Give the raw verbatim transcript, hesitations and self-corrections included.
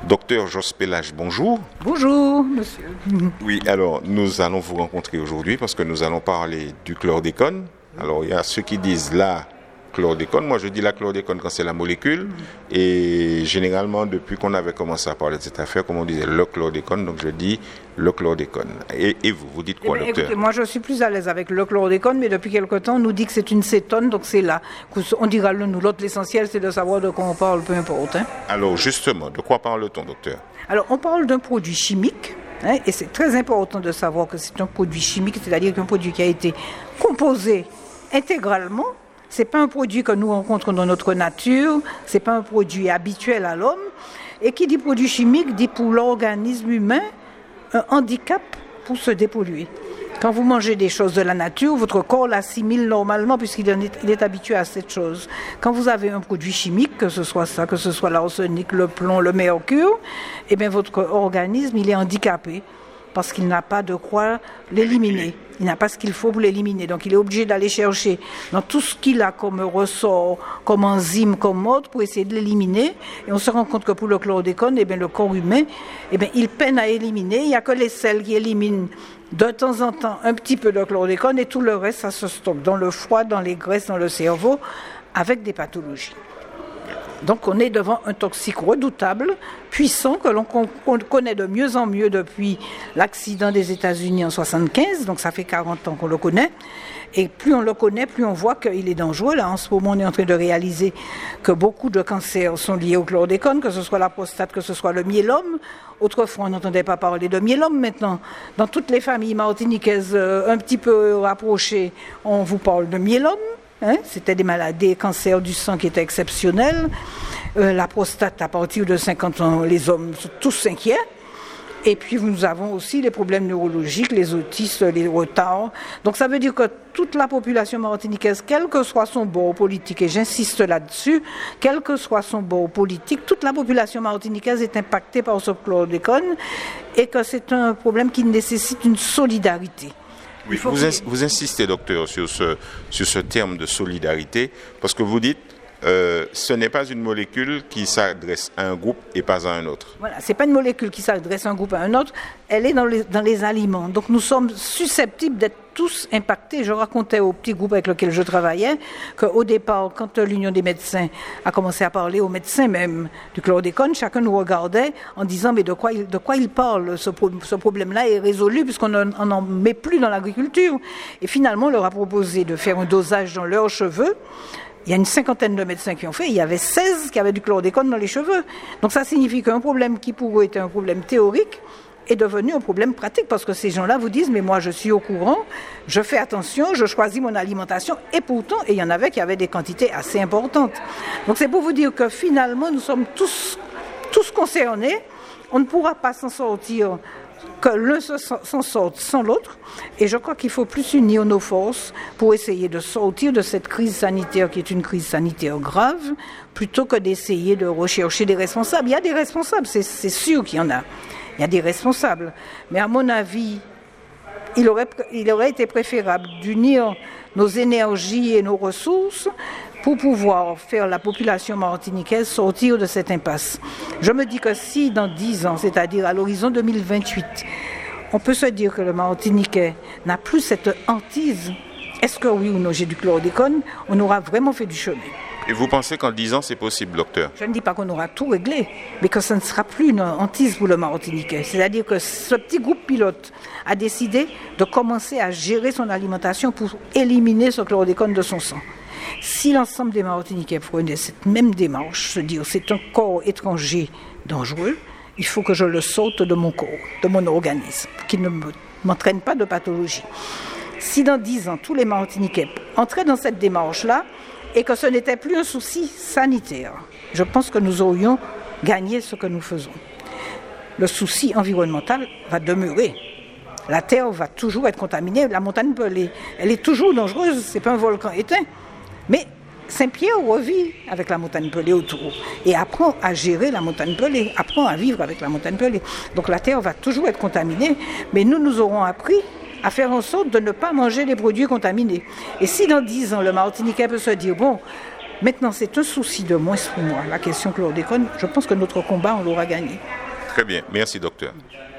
Docteur Jos Pélage, bonjour. Bonjour, monsieur. Oui, alors nous allons vous rencontrer aujourd'hui parce que nous allons parler du chlordécone. Alors il y a ceux qui disent la chlordécone. Moi je dis la chlordécone quand c'est la molécule. Et généralement, depuis qu'on avait commencé à parler de cette affaire, comme on disait le chlordécone, donc je dis le chlordécone. Et, et vous, vous dites quoi, eh bien, docteur? Écoutez, moi je suis plus à l'aise avec le chlordécone, mais depuis quelque temps on nous dit que c'est une cétone, donc c'est là. On dira l'un ou l'autre, l'essentiel c'est de savoir de quoi on parle, peu importe. Hein. Alors justement, de quoi parle-t-on, docteur? Alors on parle d'un produit chimique, hein, et c'est très important de savoir que c'est un produit chimique, c'est-à-dire qu'un produit qui a été composé intégralement. Ce n'est pas un produit que nous rencontrons dans notre nature, ce n'est pas un produit habituel à l'homme. Et qui dit produit chimique dit pour l'organisme humain un handicap pour se dépolluer. Quand vous mangez des choses de la nature, votre corps l'assimile normalement puisqu'il est, il est habitué à cette chose. Quand vous avez un produit chimique, que ce soit ça, que ce soit l'arsenic, le plomb, le mercure, eh bien votre organisme il est handicapé parce qu'il n'a pas de quoi l'éliminer. Il n'a pas ce qu'il faut pour l'éliminer. Donc il est obligé d'aller chercher dans tout ce qu'il a comme ressort, comme enzyme, comme mode, pour essayer de l'éliminer. Et on se rend compte que pour le chlordécone, eh bien, le corps humain, eh bien, il peine à éliminer. Il n'y a que les selles qui éliminent de temps en temps un petit peu de chlordécone et tout le reste, ça se stocke dans le foie, dans les graisses, dans le cerveau, avec des pathologies. Donc on est devant un toxique redoutable, puissant, que l'on connaît de mieux en mieux depuis l'accident des États-Unis en soixante-quinze, donc ça fait quarante ans qu'on le connaît. Et plus on le connaît, plus on voit qu'il est dangereux. Là, en ce moment, on est en train de réaliser que beaucoup de cancers sont liés au chlordécone, que ce soit la prostate, que ce soit le myélome. Autrefois, on n'entendait pas parler de myélome. Maintenant, dans toutes les familles martiniquaises un petit peu rapprochées, on vous parle de myélome. Hein, c'était des maladies, des cancers du sang qui étaient exceptionnels. Euh, la prostate, à partir de cinquante ans, les hommes sont tous inquiets. Et puis nous avons aussi les problèmes neurologiques, les autistes, les retards. Donc ça veut dire que toute la population martiniquaise, quel que soit son bord politique, et j'insiste là-dessus, quel que soit son bord politique, toute la population martiniquaise est impactée par ce chlordécone et que c'est un problème qui nécessite une solidarité. Oui, vous, ins- vous insistez, docteur, sur ce, sur ce terme de solidarité, parce que vous dites euh, ce n'est pas une molécule qui s'adresse à un groupe et pas à un autre. Voilà, ce n'est pas une molécule qui s'adresse à un groupe à un autre, elle est dans les, dans les aliments. Donc nous sommes susceptibles d'être tous impactés. Je racontais au petit groupe avec lequel je travaillais qu'au départ, quand l'Union des médecins a commencé à parler aux médecins même du chlordécone, chacun nous regardait en disant mais de quoi il, de quoi il parle, ce, pro, ce problème-là est résolu puisqu'on n'en met plus dans l'agriculture. Et finalement, on leur a proposé de faire un dosage dans leurs cheveux. Il y a une cinquantaine de médecins qui ont fait, il y avait seize qui avaient du chlordécone dans les cheveux. Donc ça signifie qu'un problème qui pour eux était un problème théorique est devenu un problème pratique parce que ces gens-là vous disent mais moi je suis au courant, je fais attention, je choisis mon alimentation et pourtant, et il y en avait qui avaient des quantités assez importantes. Donc c'est pour vous dire que finalement nous sommes tous, tous concernés, on ne pourra pas s'en sortir que l'un s'en sorte sans l'autre et je crois qu'il faut plus unir nos forces pour essayer de sortir de cette crise sanitaire qui est une crise sanitaire grave plutôt que d'essayer de rechercher des responsables. Il y a des responsables, c'est, c'est sûr qu'il y en a. Il y a des responsables. Mais à mon avis, il aurait, il aurait été préférable d'unir nos énergies et nos ressources pour pouvoir faire la population martiniquaise sortir de cette impasse. Je me dis que si dans dix ans, c'est-à-dire à l'horizon deux mille vingt-huit, on peut se dire que le Martiniquais n'a plus cette hantise, est-ce que oui ou non j'ai du chlordécone, on aura vraiment fait du chemin. Et vous pensez qu'en dix ans, c'est possible, docteur? Je ne dis pas qu'on aura tout réglé, mais que ce ne sera plus une hantise pour le Martiniquais. C'est-à-dire que ce petit groupe pilote a décidé de commencer à gérer son alimentation pour éliminer ce chlordécone de son sang. Si l'ensemble des Martiniquais prenaient cette même démarche, se dire c'est un corps étranger dangereux, il faut que je le saute de mon corps, de mon organisme, pour qu'il ne m'entraîne pas de pathologie. Si dans dix ans, tous les Martiniquais entraient dans cette démarche-là, et que ce n'était plus un souci sanitaire, je pense que nous aurions gagné ce que nous faisons. Le souci environnemental va demeurer. La terre va toujours être contaminée, la montagne Pelée, elle est toujours dangereuse, ce n'est pas un volcan éteint. Mais Saint-Pierre revit avec la montagne Pelée autour et apprend à gérer la montagne Pelée, apprend à vivre avec la montagne Pelée. Donc la terre va toujours être contaminée, mais nous, nous aurons appris à faire en sorte de ne pas manger les produits contaminés. Et si dans dix ans, le Martiniquais peut se dire, bon, maintenant c'est un souci de moins pour moi, la question chlordécone, je pense que notre combat, on l'aura gagné. Très bien. Merci, docteur.